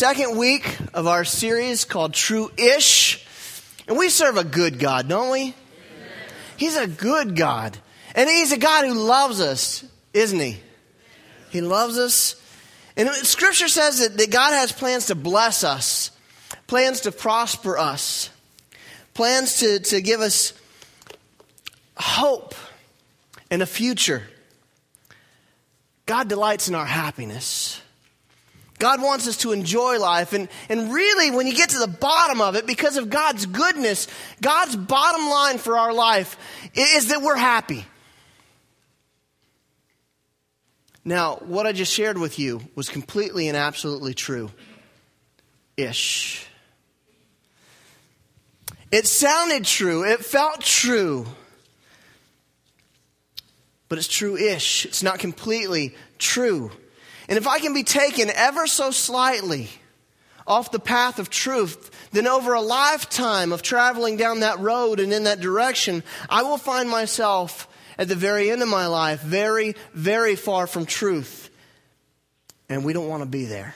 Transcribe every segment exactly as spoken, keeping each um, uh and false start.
second week of our series called True-ish. And we serve a good God, don't we? Amen. He's a good God. And He's a God who loves us, isn't He? He loves us. And Scripture says that, that God has plans to bless us, plans to prosper us, plans to, to give us hope and a future. God delights in our happiness. God wants us to enjoy life. And, and really, when you get to the bottom of it, because of God's goodness, God's bottom line for our life is that we're happy. Now, what I just shared with you was completely and absolutely true-ish. It sounded true. It felt true. But it's true-ish. It's not completely true. And if I can be taken ever so slightly off the path of truth, then over a lifetime of traveling down that road and in that direction, I will find myself at the very end of my life very, very far from truth. And we don't want to be there.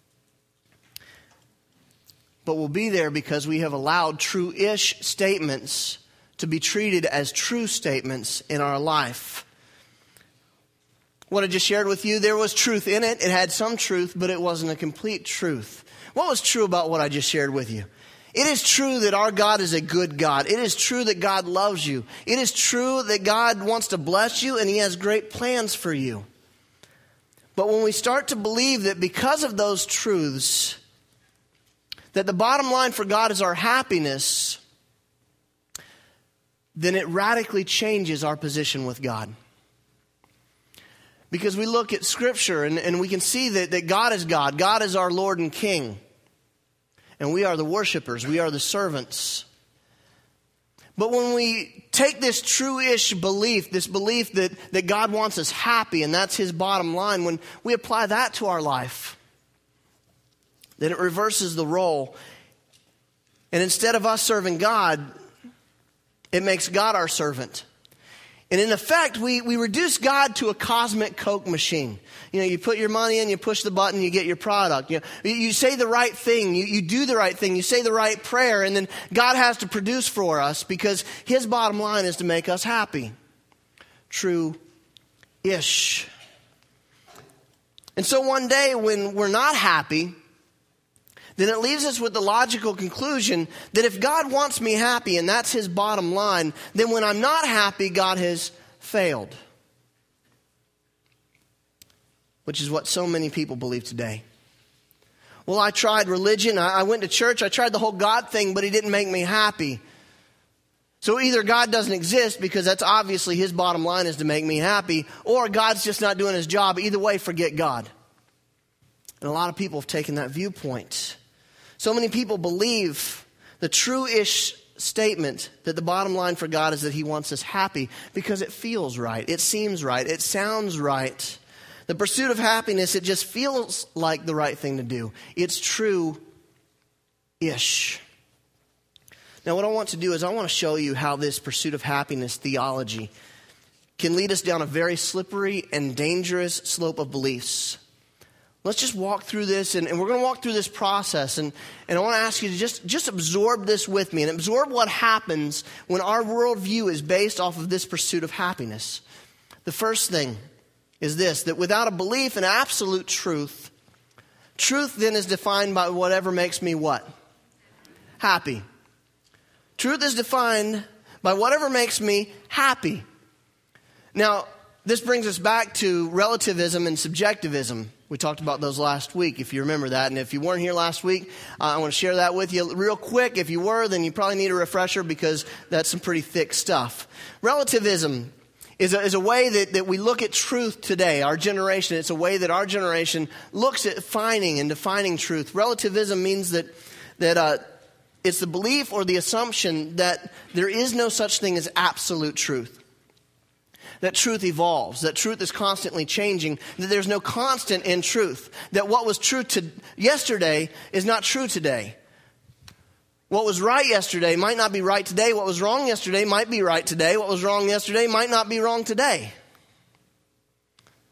But we'll be there because we have allowed true-ish statements to be treated as true statements in our life. What I just shared with you, there was truth in it. It had some truth, but it wasn't a complete truth. What was true about what I just shared with you? It is true that our God is a good God. It is true that God loves you. It is true that God wants to bless you and He has great plans for you. But when we start to believe that because of those truths, that the bottom line for God is our happiness, then it radically changes our position with God. Because we look at Scripture and, and we can see that, that God is God. God is our Lord and King. And we are the worshipers. We are the servants. But when we take this true-ish belief, this belief that, that God wants us happy and that's His bottom line, when we apply that to our life, then it reverses the role. And instead of us serving God, it makes God our servant. And in effect, we, we reduce God to a cosmic Coke machine. You know, you put your money in, you push the button, you get your product. You know, you say the right thing, you, you do the right thing, you say the right prayer, and then God has to produce for us because His bottom line is to make us happy. True-ish. And so one day when we're not happy, then it leaves us with the logical conclusion that if God wants me happy and that's His bottom line, then when I'm not happy, God has failed. Which is what so many people believe today. Well, I tried religion, I went to church, I tried the whole God thing, but He didn't make me happy. So either God doesn't exist because that's obviously His bottom line is to make me happy, or God's just not doing His job. Either way, forget God. And a lot of people have taken that viewpoint. So many people believe the true-ish statement that the bottom line for God is that He wants us happy because it feels right. It seems right. It sounds right. The pursuit of happiness, it just feels like the right thing to do. It's true-ish. Now, what I want to do is I want to show you how this pursuit of happiness theology can lead us down a very slippery and dangerous slope of beliefs. Let's just walk through this, and, and we're going to walk through this process. And, and I want to ask you to just, just absorb this with me and absorb what happens when our worldview is based off of this pursuit of happiness. The first thing is this, that without a belief in absolute truth, truth then is defined by whatever makes me what? Happy. Truth is defined by whatever makes me happy. Now, this brings us back to relativism and subjectivism. We talked about those last week, if you remember that. And if you weren't here last week, uh, I want to share that with you real quick. If you were, then you probably need a refresher because that's some pretty thick stuff. Relativism is a, is a way that, that we look at truth today, our generation. It's a way that our generation looks at finding and defining truth. Relativism means that, that uh, it's the belief or the assumption that there is no such thing as absolute truth. That truth evolves, that truth is constantly changing, that there's no constant in truth, that what was true to yesterday is not true today. What was right yesterday might not be right today. What was wrong yesterday might be right today. What was wrong yesterday might not be wrong today.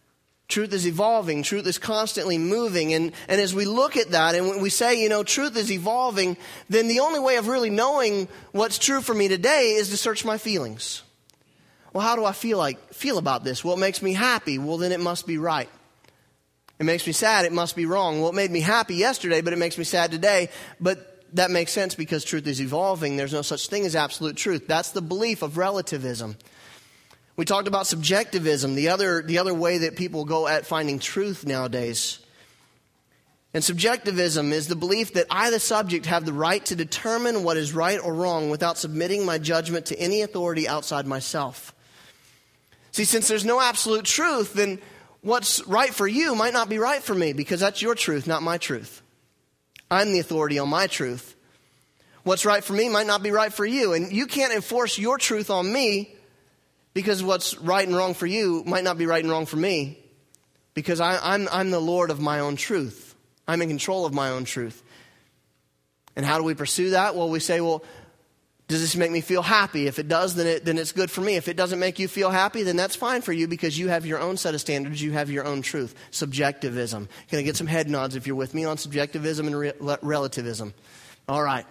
Truth is evolving. Truth is constantly moving. And, and as we look at that and when we say, you know, truth is evolving, then the only way of really knowing what's true for me today is to search my feelings. Well, how do I feel like feel about this? Well, it makes me happy. Well, then it must be right. It makes me sad. It must be wrong. Well, it made me happy yesterday, but it makes me sad today. But that makes sense because truth is evolving. There's no such thing as absolute truth. That's the belief of relativism. We talked about subjectivism, the other, the other way that people go at finding truth nowadays. And subjectivism is the belief that I, the subject, have the right to determine what is right or wrong without submitting my judgment to any authority outside myself. See, since there's no absolute truth, then what's right for you might not be right for me because that's your truth, not my truth. I'm the authority on my truth. What's right for me might not be right for you, and you can't enforce your truth on me because what's right and wrong for you might not be right and wrong for me because I, I'm, I'm the Lord of my own truth. I'm in control of my own truth. And how do we pursue that? Well, we say, well, does this make me feel happy? If it does, then, it, then it's good for me. If it doesn't make you feel happy, then that's fine for you because you have your own set of standards. You have your own truth. Subjectivism. Can I get some head nods if you're with me on subjectivism and re- relativism? All right.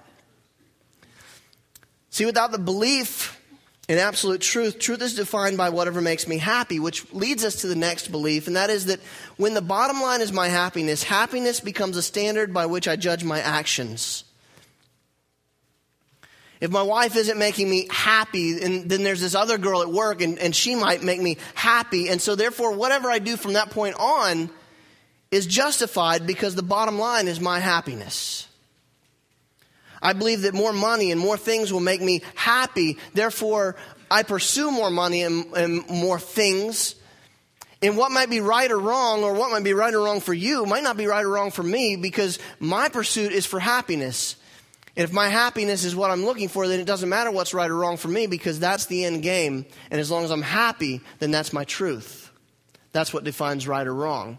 See, without the belief in absolute truth, truth is defined by whatever makes me happy, which leads us to the next belief, and that is that when the bottom line is my happiness, happiness becomes a standard by which I judge my actions. If my wife isn't making me happy, and then there's this other girl at work, and, and she might make me happy, and so therefore whatever I do from that point on is justified because the bottom line is my happiness. I believe that more money and more things will make me happy. Therefore, I pursue more money and, and more things. And what might be right or wrong, or what might be right or wrong for you, might not be right or wrong for me because my pursuit is for happiness. And if my happiness is what I'm looking for, then it doesn't matter what's right or wrong for me because that's the end game. And as long as I'm happy, then that's my truth. That's what defines right or wrong.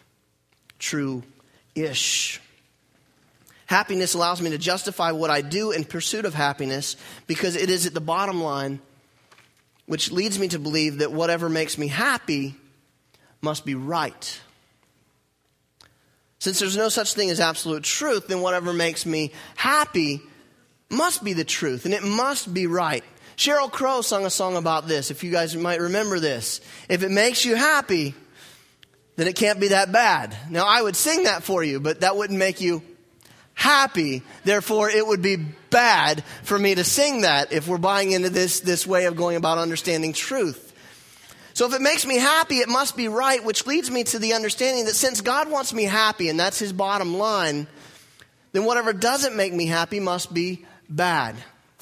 True-ish. Happiness allows me to justify what I do in pursuit of happiness because it is at the bottom line, which leads me to believe that whatever makes me happy must be right. Since there's no such thing as absolute truth, then whatever makes me happy must be the truth, and it must be right. Sheryl Crow sung a song about this, if you guys might remember this. If it makes you happy, then it can't be that bad. Now, I would sing that for you, but that wouldn't make you happy. Therefore, it would be bad for me to sing that if we're buying into this, this way of going about understanding truth. So if it makes me happy, it must be right, which leads me to the understanding that since God wants me happy, and that's his bottom line, then whatever doesn't make me happy must be bad.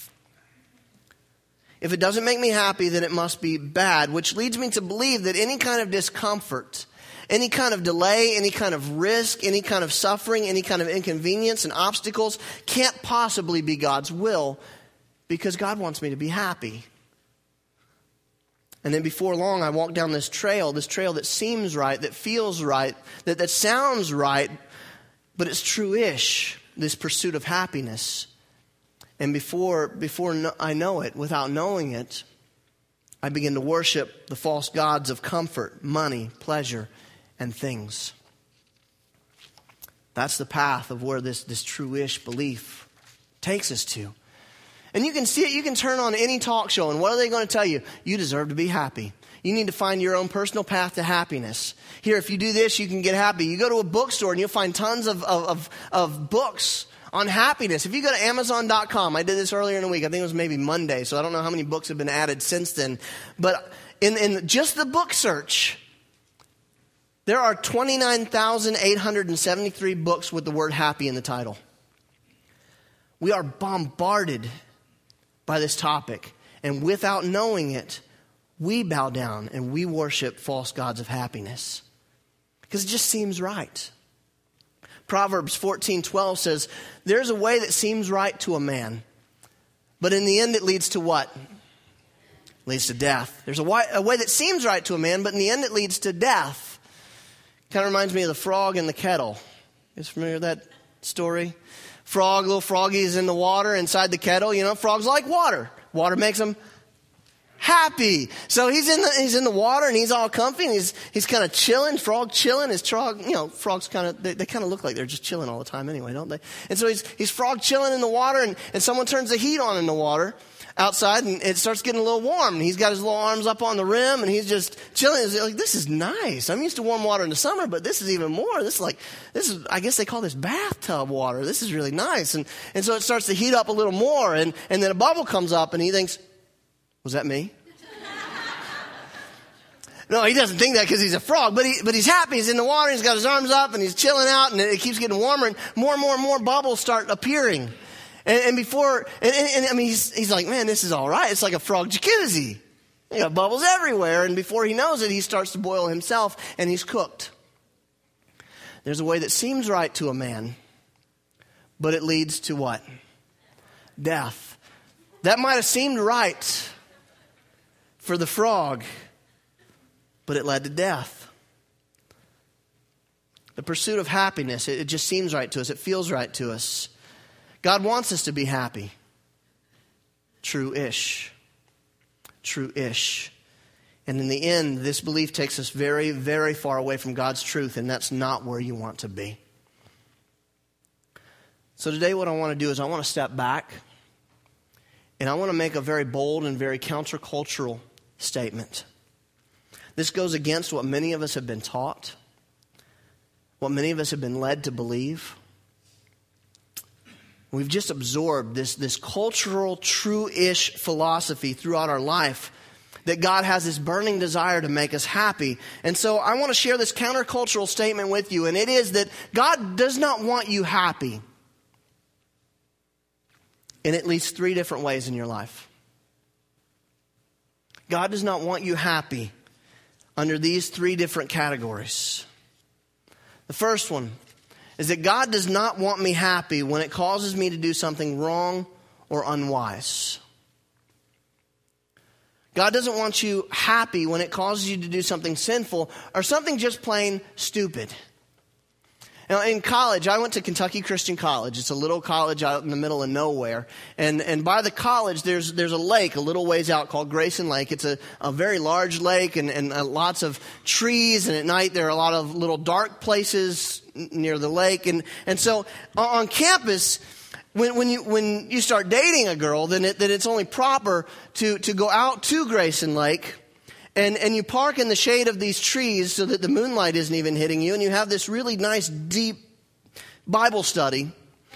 If it doesn't make me happy, then it must be bad, which leads me to believe that any kind of discomfort, any kind of delay, any kind of risk, any kind of suffering, any kind of inconvenience and obstacles can't possibly be God's will because God wants me to be happy. And then before long, I walk down this trail, this trail that seems right, that feels right, that, that sounds right, but it's true-ish, this pursuit of happiness. And before, before I know it, without knowing it, I begin to worship the false gods of comfort, money, pleasure, and things. That's the path of where this, this true-ish belief takes us to. And you can see it, you can turn on any talk show, and what are they going to tell you? You deserve to be happy. You need to find your own personal path to happiness. Here, if you do this, you can get happy. You go to a bookstore and you'll find tons of, of, of, of books on happiness. If you go to Amazon dot com, I did this earlier in the week, I think it was maybe Monday, so I don't know how many books have been added since then. But in, in just the book search, there are twenty-nine thousand eight hundred seventy-three books with the word happy in the title. We are bombarded by this topic. And without knowing it, we bow down and we worship false gods of happiness. Because it just seems right. Proverbs fourteen twelve says, there's a way that seems right to a man, but in the end it leads to what? It leads to death. There's a way, a way that seems right to a man, but in the end it leads to death. Kind of reminds me of the frog in the kettle. You guys familiar with that story? Frog, little froggy is in the water inside the kettle. You know, frogs like water. Water makes them happy. So he's in the he's in the water and he's all comfy and he's he's kind of chilling, frog chilling. His frog, you know, frogs kind of they, they kind of look like they're just chilling all the time anyway, don't they? And so he's he's frog chilling in the water, and, and someone turns the heat on in the water outside, and it starts getting a little warm. And he's got his little arms up on the rim, and he's just chilling. He's like, this is nice. I'm used to warm water in the summer, but this is even more. This is like, this is, I guess they call this bathtub water. This is really nice. And and so it starts to heat up a little more, and, and then a bubble comes up, and he thinks, was that me? No, he doesn't think that because he's a frog, but he, but he's happy. He's in the water, he's got his arms up, and he's chilling out, and it keeps getting warmer, and more and more and more bubbles start appearing. And, and before, and, and, and I mean, he's, he's like, man, this is all right. It's like a frog jacuzzi. You got bubbles everywhere. And before he knows it, he starts to boil himself, and he's cooked. There's a way that seems right to a man, but it leads to what? Death. That might have seemed right for the frog, but it led to death. The pursuit of happiness, it, it just seems right to us. It feels right to us. God wants us to be happy. True-ish. True-ish. And in the end, this belief takes us very, very far away from God's truth, and that's not where you want to be. So today what I want to do is I want to step back, and I want to make a very bold and very countercultural statement. This goes against what many of us have been taught, what many of us have been led to believe. We've just absorbed this, this cultural, true-ish philosophy throughout our life that God has this burning desire to make us happy. And so I want to share this countercultural statement with you, and it is that God does not want you happy in at least three different ways in your life. God does not want you happy under these three different categories. The first one is that God does not want me happy when it causes me to do something wrong or unwise. God doesn't want you happy when it causes you to do something sinful or something just plain stupid. Now, in college, I went to Kentucky Christian College. It's a little college out in the middle of nowhere. And and by the college, there's there's a lake a little ways out called Grayson Lake. It's a, a very large lake and, and uh, lots of trees. And at night, there are a lot of little dark places near the lake. And, and so on campus, when when you when you start dating a girl, then it, then it's only proper to, to go out to Grayson Lake. And and you park in the shade of these trees so that the moonlight isn't even hitting you. And you have this really nice, deep Bible study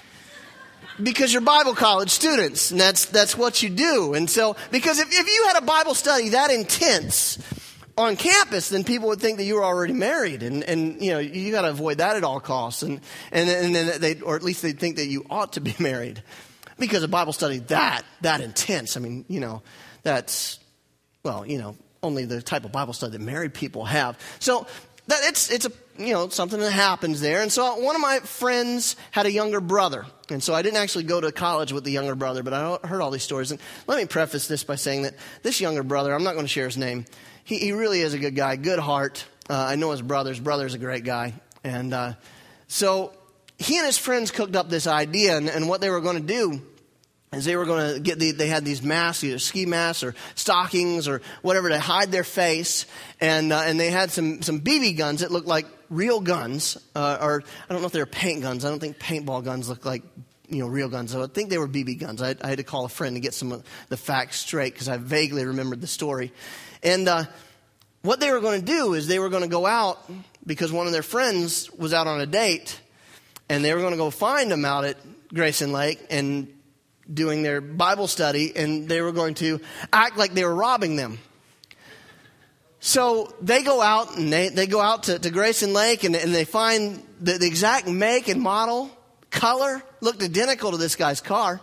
because you're Bible college students. And that's that's what you do. And so, because if, if you had a Bible study that intense on campus, then people would think that you were already married. And, and you know, you got to avoid that at all costs. And, and, and then they, or at least they'd think that you ought to be married. Because a Bible study that, that intense, I mean, you know, that's, well, you know, only the type of Bible study that married people have. So that it's it's a you know something that happens there. And so one of my friends had a younger brother, and so I didn't actually go to college with the younger brother, but I heard all these stories. And let me preface this by saying that this younger brother, I'm not going to share his name. He he really is a good guy, good heart. Uh, I know his brother. His brother's a great guy, and uh, so he and his friends cooked up this idea, and, and what they were going to do is they were going to get, the, they had these masks, either ski masks or stockings or whatever to hide their face. And uh, and they had some, some B B guns that looked like real guns. Uh, or I don't know if they were paint guns. I don't think paintball guns look like, you know, real guns. So I think they were B B guns. I, I had to call a friend to get some of the facts straight because I vaguely remembered the story. And uh, what they were going to do is they were going to go out because one of their friends was out on a date. And they were going to go find them out at Grayson Lake and doing their Bible study, and they were going to act like they were robbing them. So they go out, and they, they go out to, to Grayson Lake, and, and they find the, the exact make and model, color, looked identical to this guy's car.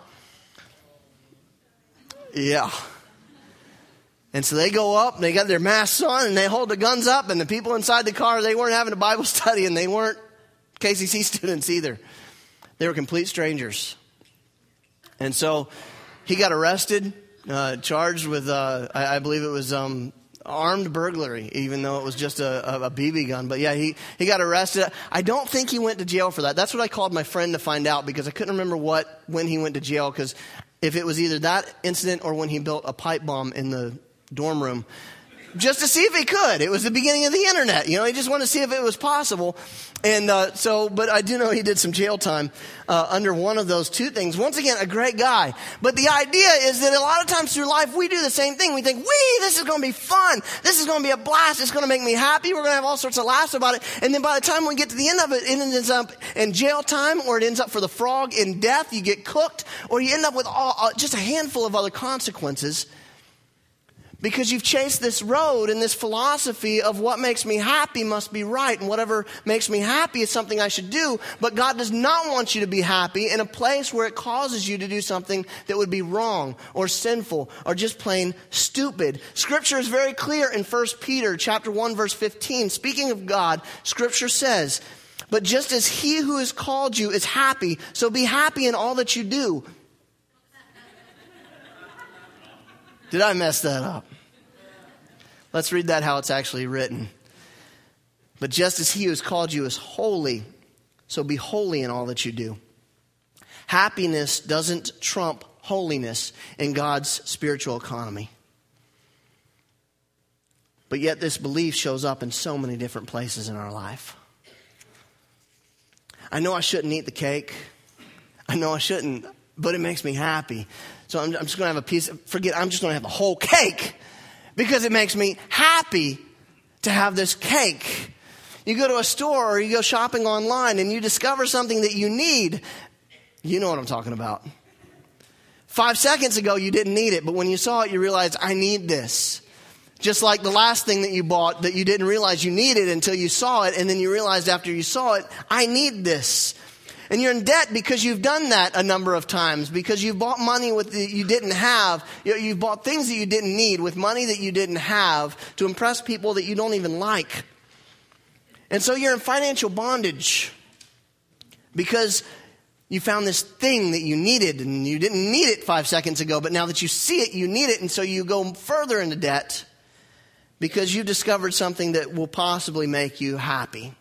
Yeah. And so they go up, and they got their masks on, and they hold the guns up, and the people inside the car, they weren't having a Bible study, and they weren't K C C students either. They were complete strangers. And so he got arrested, uh, charged with, uh, I, I believe it was um, armed burglary, even though it was just a, a, a B B gun. But yeah, he, he got arrested. I don't think he went to jail for that. That's what I called my friend to find out because I couldn't remember what when he went to jail. Because if it was either that incident or when he built a pipe bomb in the dorm room just to see if he could. It was the beginning of the internet. You know, he just wanted to see if it was possible. And uh, so, but I do know he did some jail time uh, under one of those two things. Once again, a great guy. But the idea is that a lot of times through life, we do the same thing. We think, wee, this is going to be fun. This is going to be a blast. It's going to make me happy. We're going to have all sorts of laughs about it. And then by the time we get to the end of it, it ends up in jail time, or it ends up for the frog in death. You get cooked, or you end up with all, uh, just a handful of other consequences. Because you've chased this road and this philosophy of what makes me happy must be right, and whatever makes me happy is something I should do. But God does not want you to be happy in a place where it causes you to do something that would be wrong or sinful or just plain stupid. Scripture is very clear in First Peter chapter one, verse fifteen. Speaking of God, Scripture says, "But just as he who has called you is happy, so be happy in all that you do." Did I mess that up? Let's read that how it's actually written. "But just as he who has called you is holy, so be holy in all that you do." Happiness doesn't trump holiness in God's spiritual economy. But yet this belief shows up in so many different places in our life. I know I shouldn't eat the cake. I know I shouldn't, but it makes me happy. So I'm, I'm just going to have a piece. Of, forget, I'm just going to have the whole cake because it makes me happy to have this cake. You go to a store or you go shopping online and you discover something that you need. You know what I'm talking about. Five seconds ago, you didn't need it, but when you saw it, you realized, I need this. Just like the last thing that you bought that you didn't realize you needed until you saw it, and then you realized after you saw it, I need this. And you're in debt because you've done that a number of times, because you've bought money with that you didn't have. You've bought things that you didn't need with money that you didn't have to impress people that you don't even like. And so you're in financial bondage because you found this thing that you needed and you didn't need it five seconds ago, but now that you see it, you need it. And so you go further into debt because you've discovered something that will possibly make you happy.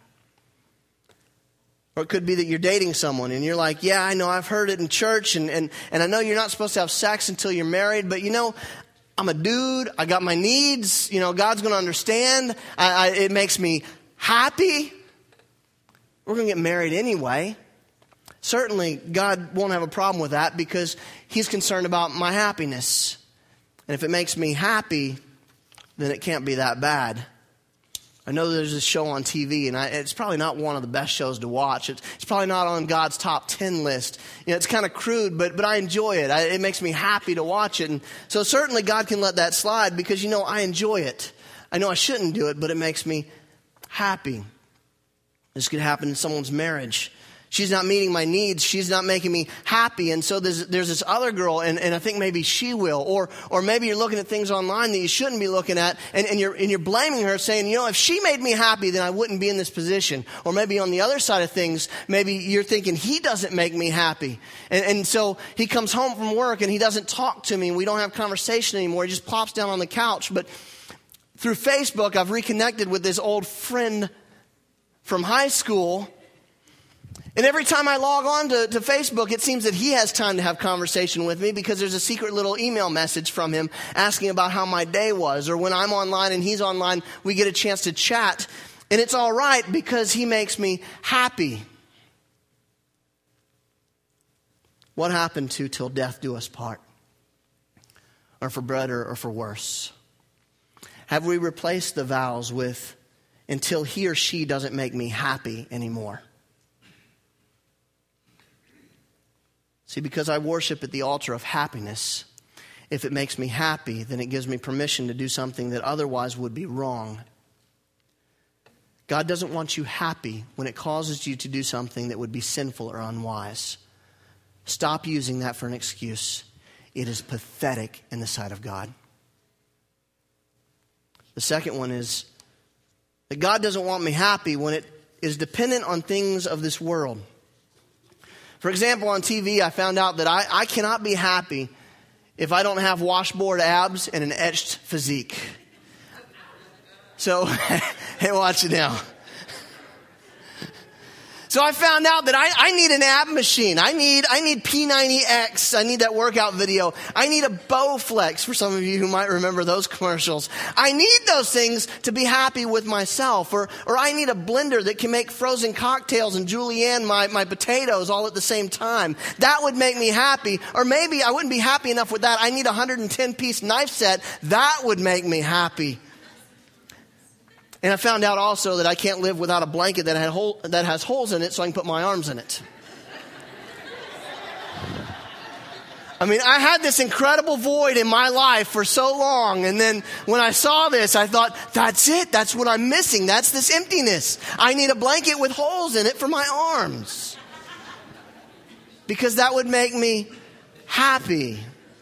Or it could be that you're dating someone and you're like, yeah, I know, I've heard it in church, and, and, and I know you're not supposed to have sex until you're married, but you know, I'm a dude, I got my needs, you know, God's going to understand, I, I, it makes me happy. We're going to get married anyway. Certainly, God won't have a problem with that because he's concerned about my happiness. And if it makes me happy, then it can't be that bad. I know there's this show on T V, and I, it's probably not one of the best shows to watch. It's, it's probably not on God's top ten list. You know, it's kind of crude, but but I enjoy it. I, it makes me happy to watch it. And so certainly God can let that slide because, you know, I enjoy it. I know I shouldn't do it, but it makes me happy. This could happen in someone's marriage. She's not meeting my needs. She's not making me happy. And so there's, there's this other girl, and, and I think maybe she will. Or or maybe you're looking at things online that you shouldn't be looking at, and, and, you're, and you're blaming her, saying, you know, if she made me happy, then I wouldn't be in this position. Or maybe on the other side of things, maybe you're thinking, he doesn't make me happy. And, and so he comes home from work, and he doesn't talk to me, and we don't have conversation anymore. He just plops down on the couch. But through Facebook, I've reconnected with this old friend from high school. And every time I log on to, to Facebook, it seems that he has time to have conversation with me because there's a secret little email message from him asking about how my day was. Or when I'm online and he's online, we get a chance to chat. And it's all right because he makes me happy. What happened to till death do us part? Or for better or for worse? Have we replaced the vows with until he or she doesn't make me happy anymore? See, because I worship at the altar of happiness, if it makes me happy, then it gives me permission to do something that otherwise would be wrong. God doesn't want you happy when it causes you to do something that would be sinful or unwise. Stop using that for an excuse. It is pathetic in the sight of God. The second one is that God doesn't want me happy when it is dependent on things of this world. For example, on T V, I found out that I, I cannot be happy if I don't have washboard abs and an etched physique. So, hey, watch it now. So I found out that I, I need an ab machine. I need I need P ninety X. I need that workout video. I need a Bowflex, for some of you who might remember those commercials. I need those things to be happy with myself. Or or I need a blender that can make frozen cocktails and julienne my, my potatoes all at the same time. That would make me happy. Or maybe I wouldn't be happy enough with that. I need a one hundred ten piece knife set. That would make me happy. And I found out also that I can't live without a blanket that, had hole, that has holes in it so I can put my arms in it. I mean, I had this incredible void in my life for so long. And then when I saw this, I thought, that's it. That's what I'm missing. That's this emptiness. I need a blanket with holes in it for my arms. Because that would make me happy.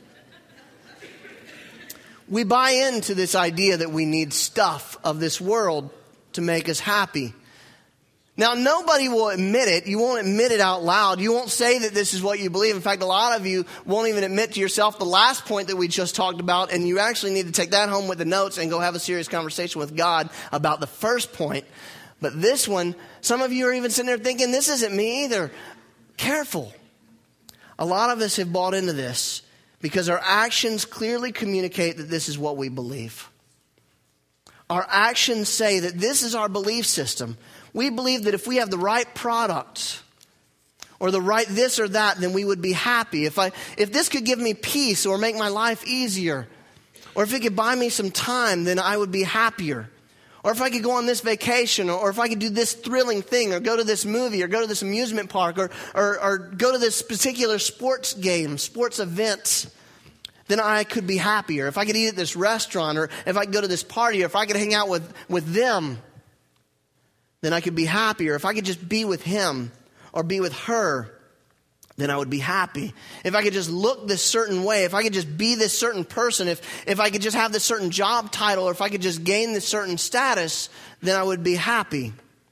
We buy into this idea that we need stuff of this world to make us happy. Now, nobody will admit it. You won't admit it out loud. You won't say that this is what you believe. In fact, a lot of you won't even admit to yourself the last point that we just talked about, and you actually need to take that home with the notes and go have a serious conversation with God about the first point. But this one, some of you are even sitting there thinking, this isn't me either. Careful. A lot of us have bought into this, because our actions clearly communicate that this is what we believe. Our actions say that this is our belief system. We believe that if we have the right product or the right this or that, then we would be happy. If I, if this could give me peace or make my life easier, or if it could buy me some time, then I would be happier. Or if I could go on this vacation, or, or if I could do this thrilling thing, or go to this movie, or go to this amusement park, or, or, or go to this particular sports game, sports event, then I could be happier. If I could eat at this restaurant, or if I could go to this party, or if I could hang out with, with them, then I could be happier. If I could just be with him or be with her, then I would be happy. If I could just look this certain way, if I could just be this certain person, if, if I could just have this certain job title, or if I could just gain this certain status, then I would be happy.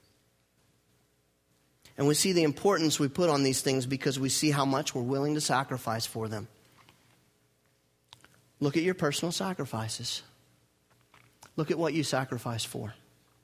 And we see the importance we put on these things because we see how much we're willing to sacrifice for them. Look at your personal sacrifices. Look at what you sacrifice for.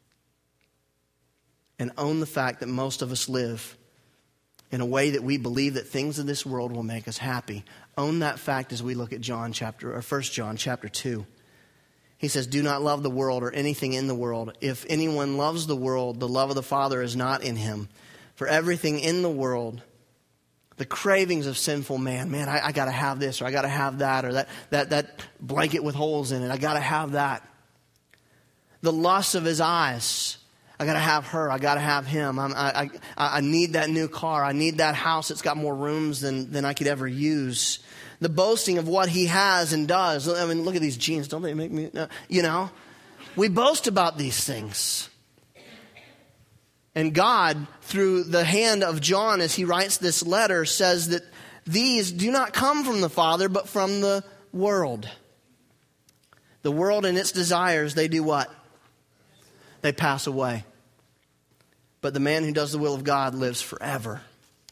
And own the fact that most of us live in a way that we believe that things of this world will make us happy. Own that fact as we look at John chapter, or First John chapter two. He says, do not love the world or anything in the world. If anyone loves the world, the love of the Father is not in him. For everything in the world, the cravings of sinful man, man, I, I got to have this, or I got to have that, or that, that, that blanket with holes in it, I got to have that. The lust of his eyes, I got to have her. I got to have him. I'm, I, I, I need that new car. I need that house that's got more rooms than, than I could ever use. The boasting of what he has and does. I mean, look at these jeans. Don't they make me, uh, you know? We boast about these things. And God, through the hand of John as he writes this letter, says that these do not come from the Father, but from the world. The world and its desires, they do what? They pass away. But the man who does the will of God lives forever.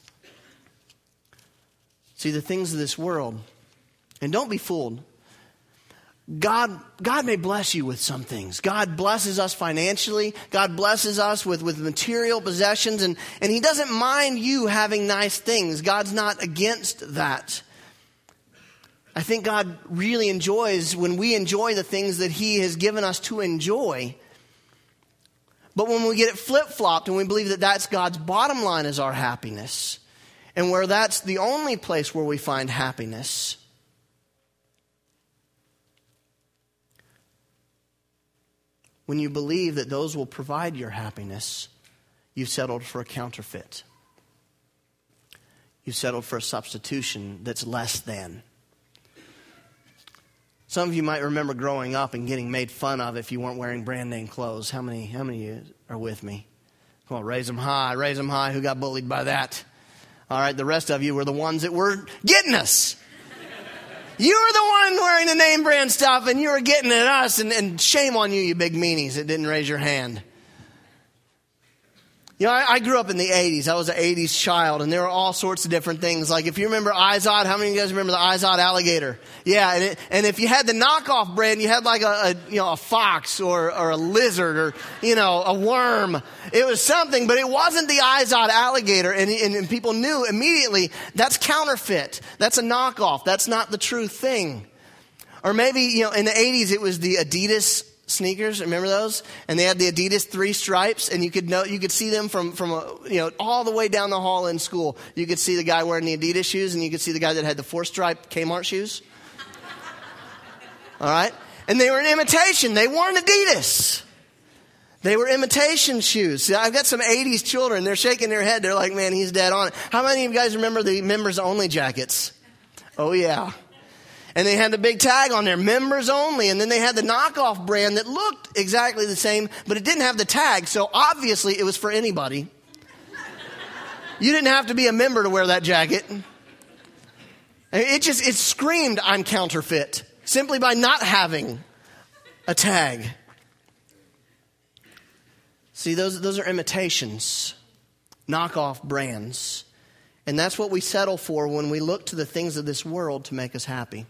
See, the things of this world, and don't be fooled. God, God may bless you with some things. God blesses us financially. God blesses us with, with material possessions. And, and he doesn't mind you having nice things. God's not against that. I think God really enjoys when we enjoy the things that he has given us to enjoy. But when we get it flip-flopped and we believe that that's God's bottom line is our happiness, and where that's the only place where we find happiness, when you believe that those will provide your happiness, you've settled for a counterfeit. You've settled for a substitution that's less than. Some of you might remember growing up and getting made fun of if you weren't wearing brand name clothes. How many, how many of you are with me? Come on, raise them high, raise them high. Who got bullied by that? All right, the rest of you were the ones that were getting us. You were the one wearing the name brand stuff, and you were getting at us, and, and shame on you, you big meanies that didn't raise your hand. You know, I, I grew up in the eighties. I was an eighties child, and there were all sorts of different things. Like, if you remember Izod, how many of you guys remember the Izod alligator? Yeah, and it, and if you had the knockoff brand, you had like a, a you know a fox or or a lizard or you know a worm. It was something, but it wasn't the Izod alligator, and, and and people knew immediately that's counterfeit. That's a knockoff. That's not the true thing. Or maybe you know in the eighties it was the Adidas sneakers, remember those? And they had the Adidas three stripes, and you could know you could see them from from a, you know all the way down the hall in school. You could see the guy wearing the Adidas shoes, and you could see the guy that had the four stripe Kmart shoes. All right, and they were an imitation. They weren't Adidas. They were imitation shoes. See, I've got some eighties children. They're shaking their head. They're like, "Man, he's dead on." How many of you guys remember the members only jackets? Oh yeah. And they had the big tag on there, members only. And then they had the knockoff brand that looked exactly the same, but it didn't have the tag. So obviously it was for anybody. You didn't have to be a member to wear that jacket. It just, it screamed, I'm counterfeit, simply by not having a tag. See, those, those are imitations, knockoff brands. And that's what we settle for when we look to the things of this world to make us happy.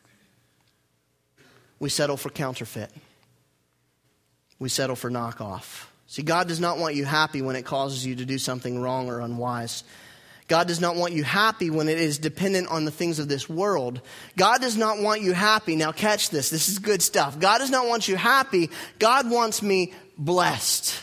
We settle for counterfeit. We settle for knockoff. See, God does not want you happy when it causes you to do something wrong or unwise. God does not want you happy when it is dependent on the things of this world. God does not want you happy. Now catch this. This is good stuff. God does not want you happy. God wants me blessed.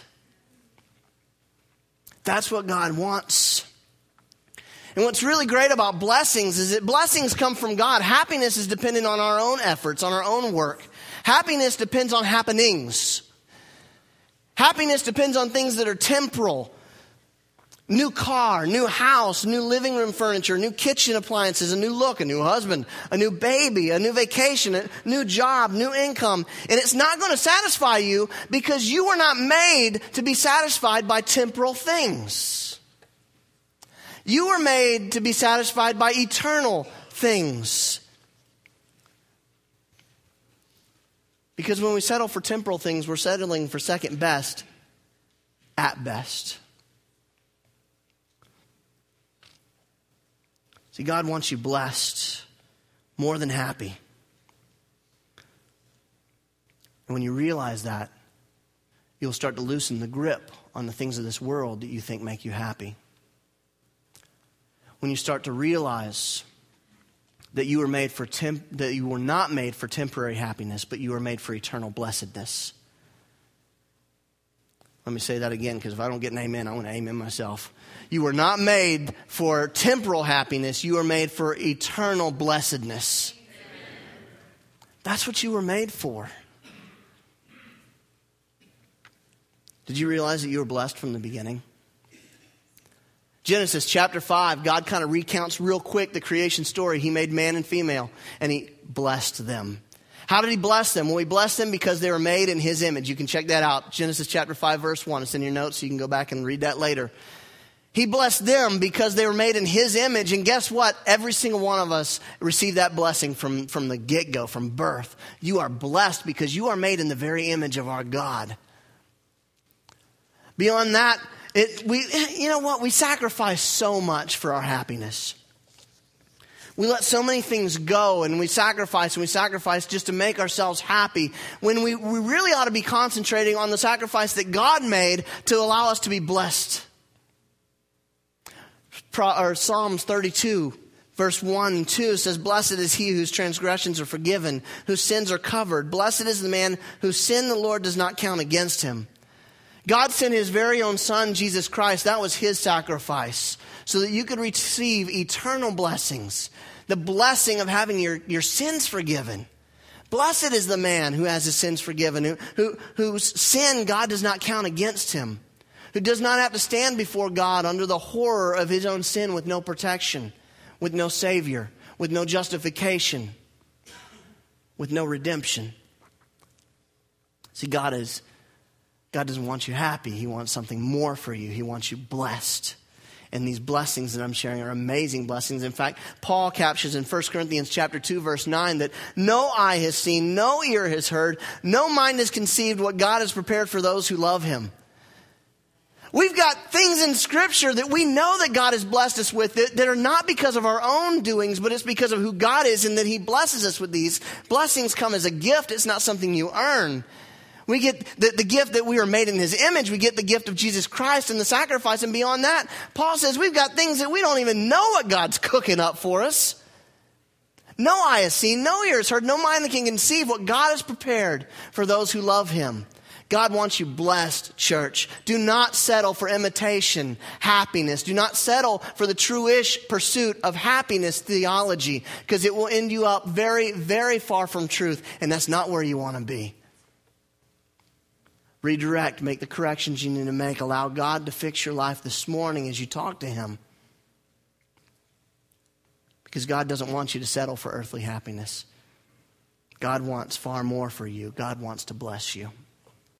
That's what God wants. And what's really great about blessings is that blessings come from God. Happiness is dependent on our own efforts, on our own work. Happiness depends on happenings. Happiness depends on things that are temporal. New car, new house, new living room furniture, new kitchen appliances, a new look, a new husband, a new baby, a new vacation, a new job, new income. And it's not going to satisfy you because you were not made to be satisfied by temporal things. You were made to be satisfied by eternal things. Because when we settle for temporal things, we're settling for second best at best. See, God wants you blessed, more than happy. And when you realize that, you'll start to loosen the grip on the things of this world that you think make you happy. When you start to realize that you were made for temp- that you were not made for temporary happiness, but you were made for eternal blessedness. Let me say that again, because if I don't get an amen, I want to amen myself. You were not made for temporal happiness. You were made for eternal blessedness. That's what you were made for. Did you realize that you were blessed from the beginning? Genesis chapter five, God kind of recounts real quick the creation story. He made man and female, and he blessed them. How did he bless them? Well, he blessed them because they were made in his image. You can check that out. Genesis chapter five, verse one. It's in your notes, so you can go back and read that later. He blessed them because they were made in his image. And guess what? Every single one of us received that blessing from, from the get-go, from birth. You are blessed because you are made in the very image of our God. Beyond that, It, we, you know what? We sacrifice so much for our happiness. We let so many things go, and we sacrifice and we sacrifice just to make ourselves happy, when we, we really ought to be concentrating on the sacrifice that God made to allow us to be blessed. Pro, or Psalms thirty-two, verse one and two says, "Blessed is he whose transgressions are forgiven, whose sins are covered. Blessed is the man whose sin the Lord does not count against him." God sent his very own son, Jesus Christ. That was his sacrifice so that you could receive eternal blessings. The blessing of having your, your sins forgiven. Blessed is the man who has his sins forgiven, who, who, whose sin God does not count against him, who does not have to stand before God under the horror of his own sin with no protection, with no Savior, with no justification, with no redemption. See, God is God doesn't want you happy. He wants something more for you. He wants you blessed. And these blessings that I'm sharing are amazing blessings. In fact, Paul captures in First Corinthians chapter two, verse nine, that no eye has seen, no ear has heard, no mind has conceived what God has prepared for those who love him. We've got things in Scripture that we know that God has blessed us with that, that are not because of our own doings, but it's because of who God is and that He blesses us with these. Blessings come as a gift. It's not something you earn. We get the, the gift that we are made in His image. We get the gift of Jesus Christ and the sacrifice. And beyond that, Paul says we've got things that we don't even know what God's cooking up for us. No eye has seen, no ear has heard, no mind that can conceive what God has prepared for those who love Him. God wants you blessed, church. Do not settle for imitation happiness. Do not settle for the true-ish pursuit of happiness theology, because it will end you up very, very far from truth, and that's not where you want to be. Redirect, make the corrections you need to make. Allow God to fix your life this morning as you talk to Him. Because God doesn't want you to settle for earthly happiness. God wants far more for you. God wants to bless you.